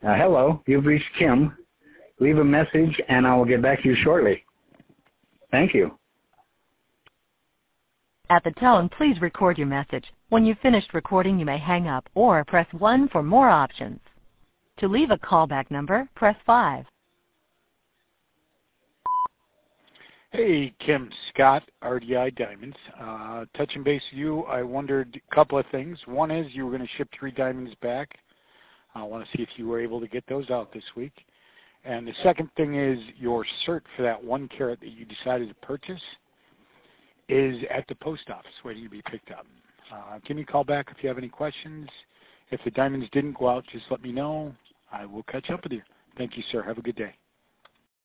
Hello, you've reached Kim. Leave a message and I will get back to you shortly. Thank you. At the tone, please record your message. When you've finished recording, you may hang up or press 1 for more options. To leave a callback number, press 5. Hey, Kim, Scott, RDI Diamonds. Touching base with you, I wondered a couple of things. One is you were going to ship 3 diamonds back. I want to see if you were able to get those out this week. And the second thing is your cert for that 1 carat that you decided to purchase is at the post office waiting to be picked up. Give me a call back if you have any questions. If the diamonds didn't go out, just let me know. I will catch up with you. Thank you, sir. Have a good day.